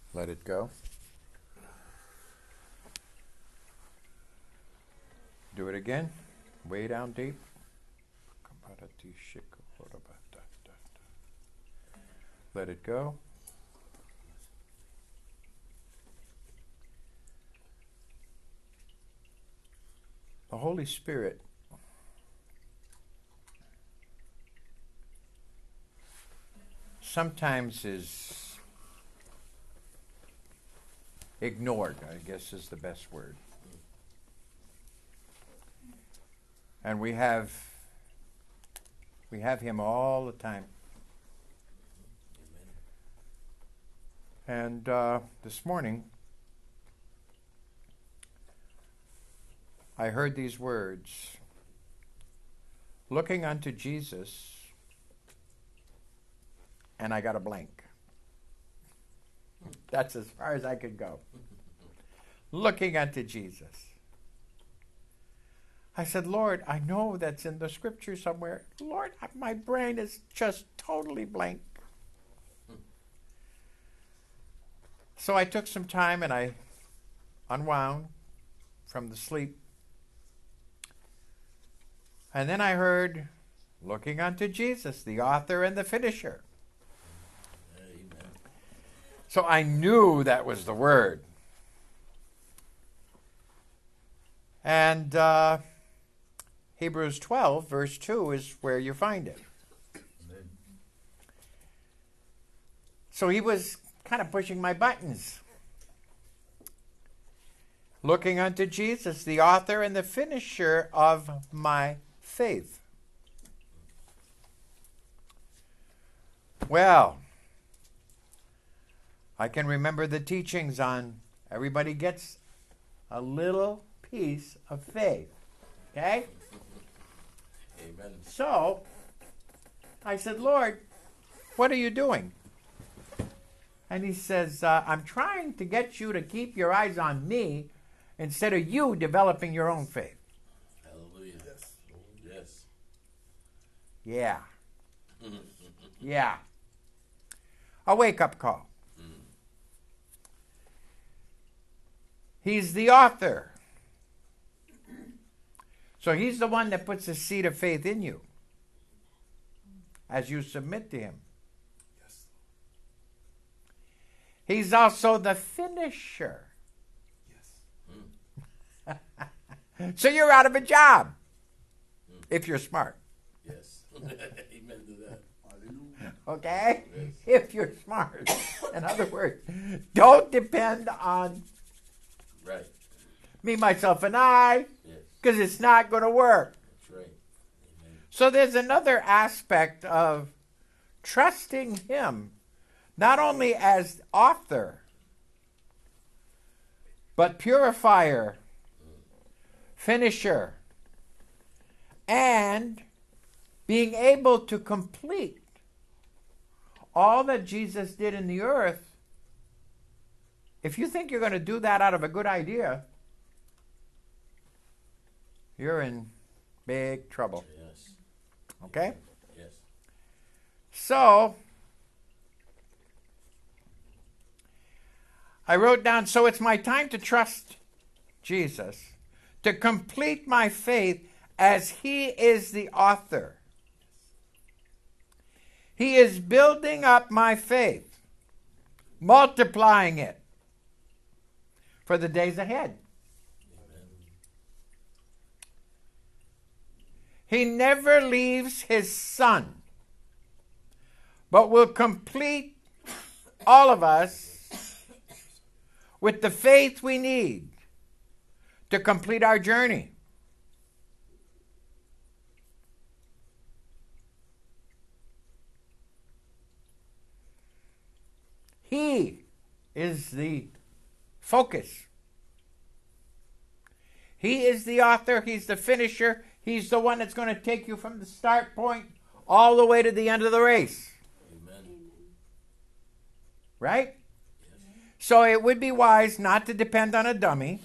Let it go. Do it again. Way down deep. Let it go. The Holy Spirit sometimes is ignored, I guess is the best word. And we have him all the time. And this morning, I heard these words, looking unto Jesus, and I got a blank. That's as far as I could go. Looking unto Jesus. I said, Lord, I know that's in the scripture somewhere. Lord, my brain is just totally blank. So I took some time and I unwound from the sleep. And then I heard, looking unto Jesus, the author and the finisher. Amen. So I knew that was the word. And Hebrews 12, verse 2 is where you find it. Amen. So he was kind of pushing my buttons. Looking unto Jesus, the author and the finisher of my faith. Well, I can remember the teachings on everybody gets a little piece of faith. Okay? Amen. So, I said, Lord, what are you doing? And he says, I'm trying to get you to keep your eyes on me instead of you developing your own faith. Hallelujah. Yes. Yes. Yeah. Yeah. A wake-up call. He's the author. So he's the one that puts the seed of faith in you as you submit to him. He's also the finisher. Yes. So you're out of a job if you're smart. Yes. Amen to that. Okay? Yes. If you're smart. In other words, don't depend on right. me, myself, and I, because it's not going to work. That's right. Amen. So there's another aspect of trusting him, not only as author, but purifier, finisher, and being able to complete all that Jesus did in the earth. If you think you're going to do that out of a good idea, you're in big trouble. Yes. Okay? Yes. So, I wrote down, so it's my time to trust Jesus, to complete my faith as he is the author. He is building up my faith, multiplying it for the days ahead. Amen. He never leaves his son, but will complete all of us with the faith we need to complete our journey. He is the focus. He is the author. He's the finisher. He's the one that's going to take you from the start point all the way to the end of the race. Amen. Right? So it would be wise not to depend on a dummy.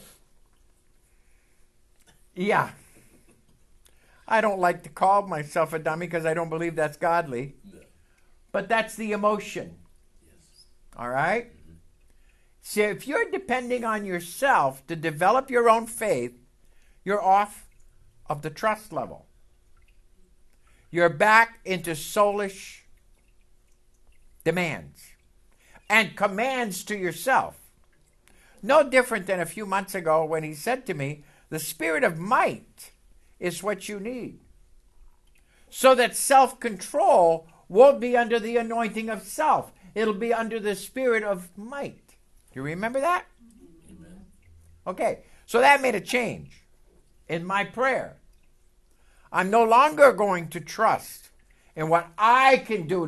Yeah. I don't like to call myself a dummy because I don't believe that's godly. No. But that's the emotion. Yes. All right? See, if you're depending on yourself to develop your own faith, you're off of the trust level. You're back into soulish demands and commands to yourself. No different than a few months ago when he said to me, the spirit of might is what you need, so that self-control won't be under the anointing of self. It'll be under the spirit of might. Do you remember that? Amen. Okay, so that made a change in my prayer. I'm no longer going to trust in what I can do to.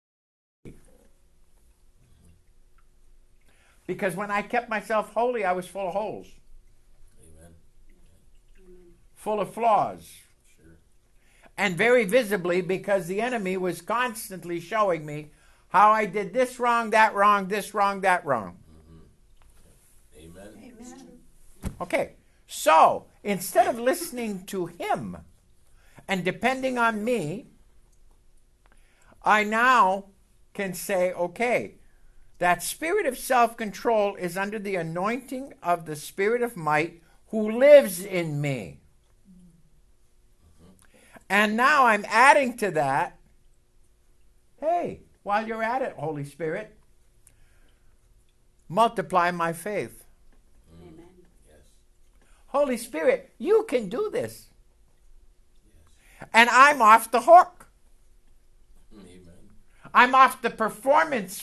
Because when I kept myself holy, I was full of holes, Amen. full of flaws. Sure. And very visibly, because the enemy was constantly showing me how I did this wrong, that wrong, this wrong, that wrong. Amen. Amen. Okay, so instead of listening to him and depending on me, I now can say, okay, that spirit of self-control is under the anointing of the spirit of might who lives in me. And now I'm adding to that, hey, while you're at it, Holy Spirit, multiply my faith. Amen. Yes. Holy Spirit, you can do this. Yes. And I'm off the hook. Amen. I'm off the performance.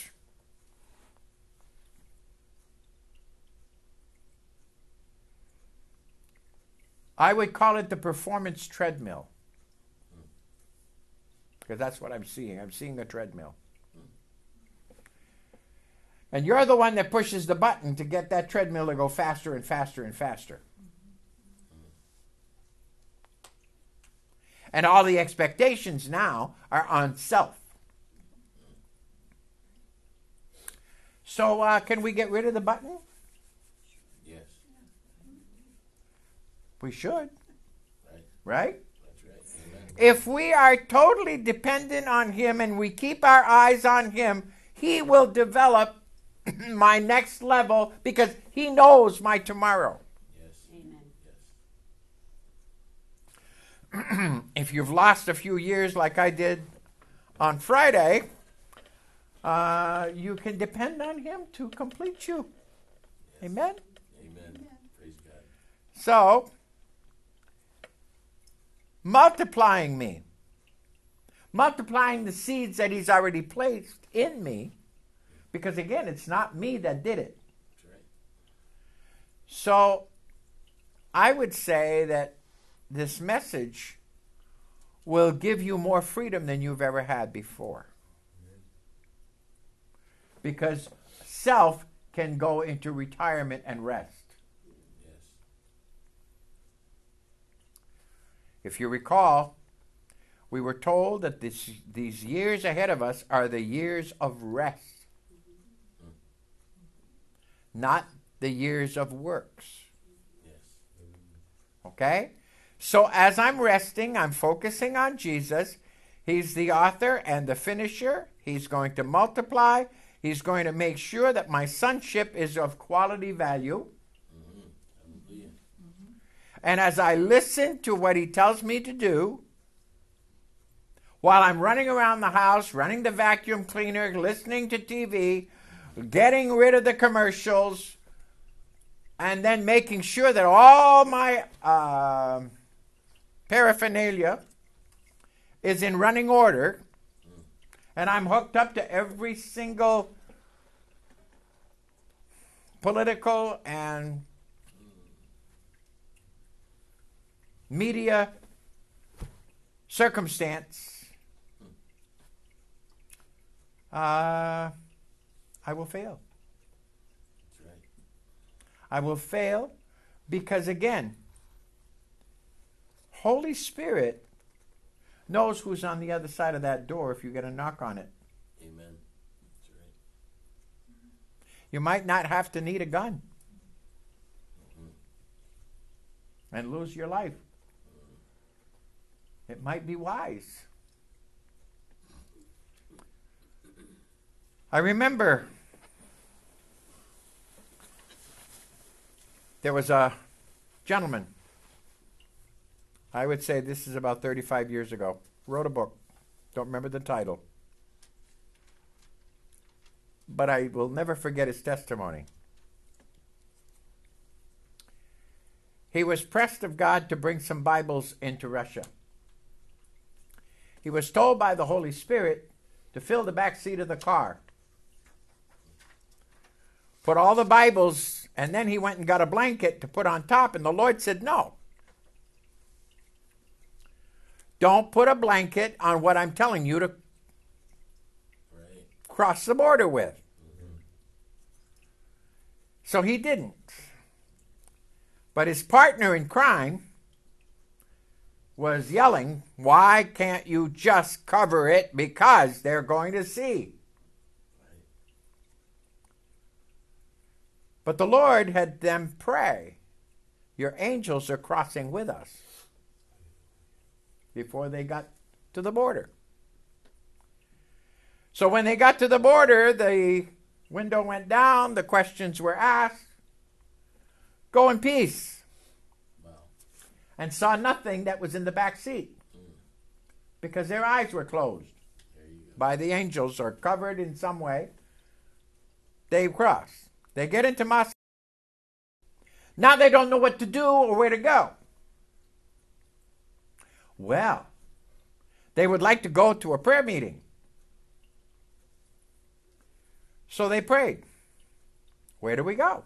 I would call it the performance treadmill. Because that's what I'm seeing. I'm seeing a treadmill. And you're the one that pushes the button to get that treadmill to go faster and faster and faster. And all the expectations now are on self. So can we get rid of the button? Yes. We should, Right. right? That's right. Amen. If we are totally dependent on him and we keep our eyes on him, he will develop my next level because he knows my tomorrow. Yes. Amen. Yes. If you've lost a few years like I did on Friday, you can depend on him to complete you. Yes. Amen? Amen. Praise God. So, multiplying me, multiplying the seeds that he's already placed in me, because again, it's not me that did it. That's right. So, I would say that this message will give you more freedom than you've ever had before. Because self can go into retirement and rest. Yes. If you recall, we were told that these years ahead of us are the years of rest, not the years of works. Yes. Okay? So as I'm resting, I'm focusing on Jesus. He's the author and the finisher. He's going to multiply. He's going to make sure that my sonship is of quality value. Hallelujah. And as I listen to what he tells me to do, while I'm running around the house, running the vacuum cleaner, listening to TV, getting rid of the commercials, and then making sure that all my paraphernalia is in running order, and I'm hooked up to every single political and media circumstance, I will fail. That's right. I will fail because, again, Holy Spirit knows who's on the other side of that door if you get a knock on it. Amen. That's right. You might not have to need a gun and lose your life. It might be wise. I remember There was a gentleman, I would say this is about 35 years ago, wrote a book. Don't remember the title. But I will never forget his testimony. He was pressed of God to bring some Bibles into Russia. He was told by the Holy Spirit to fill the back seat of the car. Put all the Bibles, and then he went and got a blanket to put on top, and the Lord said, no. Don't put a blanket on what I'm telling you to cross the border with. Mm-hmm. So he didn't. But his partner in crime was yelling, why can't you just cover it because they're going to see? But the Lord had them pray, your angels are crossing with us, before they got to the border. So when they got to the border, the window went down, the questions were asked. Go in peace. Wow. And saw nothing that was in the back seat because their eyes were closed by the angels or covered in some way. They cross. They get into Moscow. Now they don't know what to do or where to go. Well, they would like to go to a prayer meeting. So they prayed. Where do we go?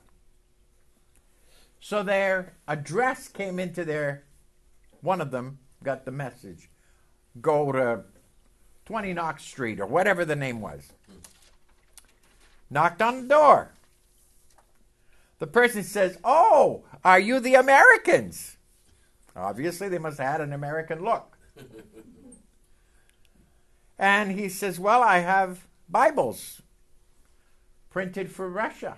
So their address came into their, one of them got the message. Go to 20 Knox Street or whatever the name was. Knocked on the door. The person says, oh, are you the Americans? Obviously, they must have had an American look. And he says, well, I have Bibles printed for Russia.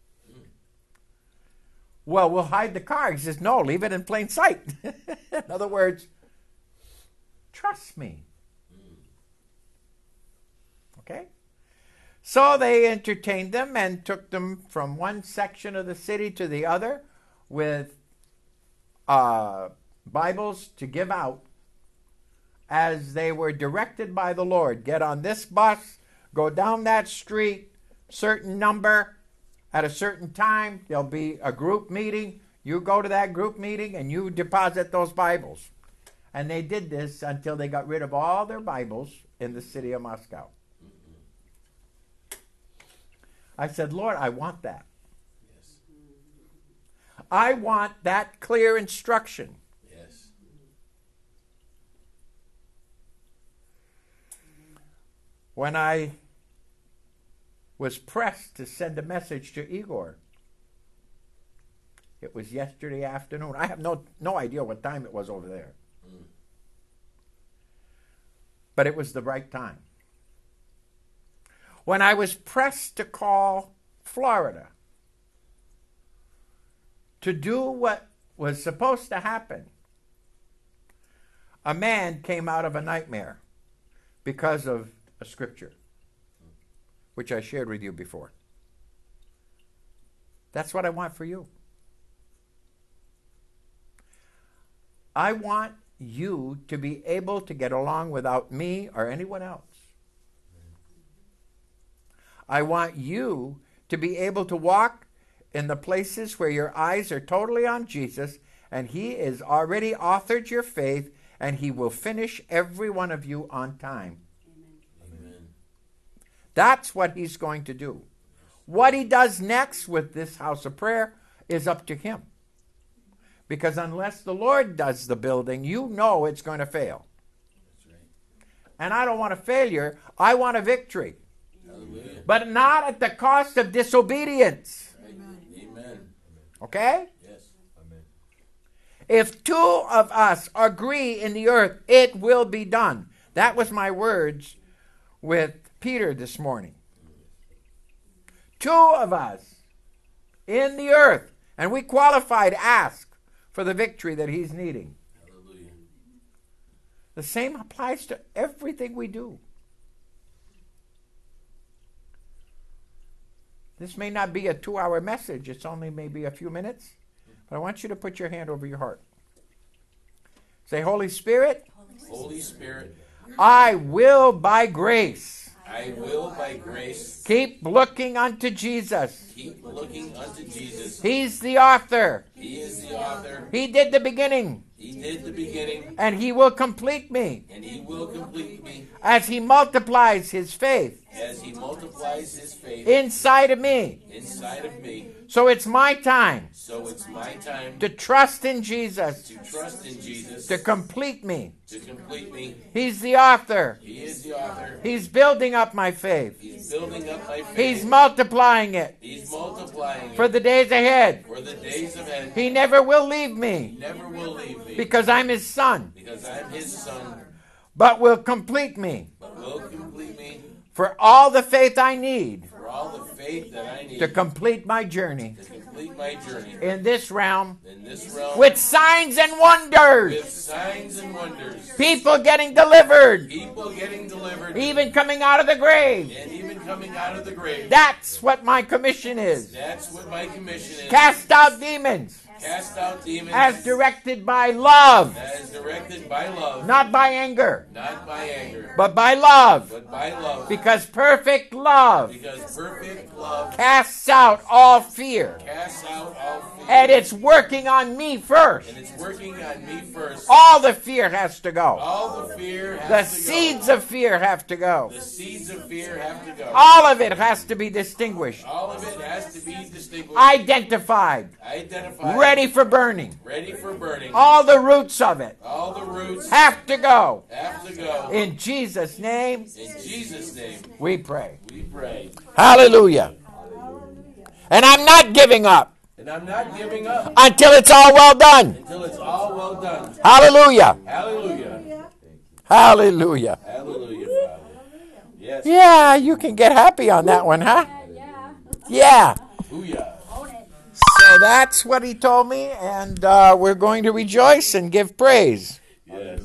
Well, we'll hide the car. He says, no, leave it in plain sight. In other words, trust me. Okay? So they entertained them and took them from one section of the city to the other with Bibles to give out as they were directed by the Lord. Get on this bus, go down that street, certain number, at a certain time, there'll be a group meeting. You go to that group meeting and you deposit those Bibles. And they did this until they got rid of all their Bibles in the city of Moscow. I said, Lord, I want that. Yes. I want that clear instruction. Yes. When I was pressed to send a message to Igor, it was yesterday afternoon. I have no idea what time it was over there. But it was the right time. When I was pressed to call Florida to do what was supposed to happen, a man came out of a nightmare because of a scripture, which I shared with you before. That's what I want for you. I want you to be able to get along without me or anyone else. I want you to be able to walk in the places where your eyes are totally on Jesus, and He has already authored your faith, and He will finish every one of you on time. Amen. That's what He's going to do. What He does next with this house of prayer is up to Him. Because unless the Lord does the building, you know it's going to fail. That's right. And I don't want a failure. I want a victory. Hallelujah. But not at the cost of disobedience. Right. Amen. Okay? Yes. Amen. If two of us agree in the earth, it will be done. That was my words with Peter this morning. Two of us in the earth. And we qualified ask for the victory that He's needing. Hallelujah. The same applies to everything we do. This may not be a 2-hour message. It's only maybe a few minutes. But I want you to put your hand over your heart. Say, Holy Spirit, Holy Spirit, I will by grace I will by grace keep looking unto Jesus. keep looking unto Jesus. He's the author. He is the author. He did the beginning, He did the beginning, and he will complete me and he will complete me as he multiplies his faith as he multiplies his faith inside of me. inside of me. So it's my time So it's my time to trust in Jesus to trust in Jesus to complete me. to complete me. He's the author. He is the author. He's building up my faith. He's building up my faith. He's multiplying it He's multiplying for it the days ahead. for the days ahead. He never will leave He me never will leave me because I'm his son, because I'm his son, but will complete me but will complete me for all the faith I need for all the faith that I need to complete my journey to complete my journey in this realm in this realm with signs and wonders. with signs and wonders. People getting delivered, People getting delivered even coming out of the grave. and even coming out of the grave. That's what my commission is. That's what my commission is. Cast out demons Cast out demons as directed by love, as directed by love, not by anger, not by anger, but by love. but by love. Because perfect love Because perfect love casts out all fear. casts out all fear. And it's working on me first. And it's working on me first. All the fear has to go. All the fear The has to seeds go. of fear have to go. The seeds of fear have to go. All of it has to be distinguished, All of it has to be distinguished, identified, identified, ready for burning. ready for burning. All the roots of it All the roots have to go. have to go. In Jesus' name, In Jesus' name, we pray. we pray. Hallelujah. And I'm not giving up And I'm not giving up until it's all well done. until it's all well done. Hallelujah. Hallelujah. Hallelujah. Hallelujah, Father. Yes. Yeah, you can get happy on that one, huh? Yeah. Yeah. Hallelujah. Own it. So that's what he told me, and we're going to rejoice and give praise.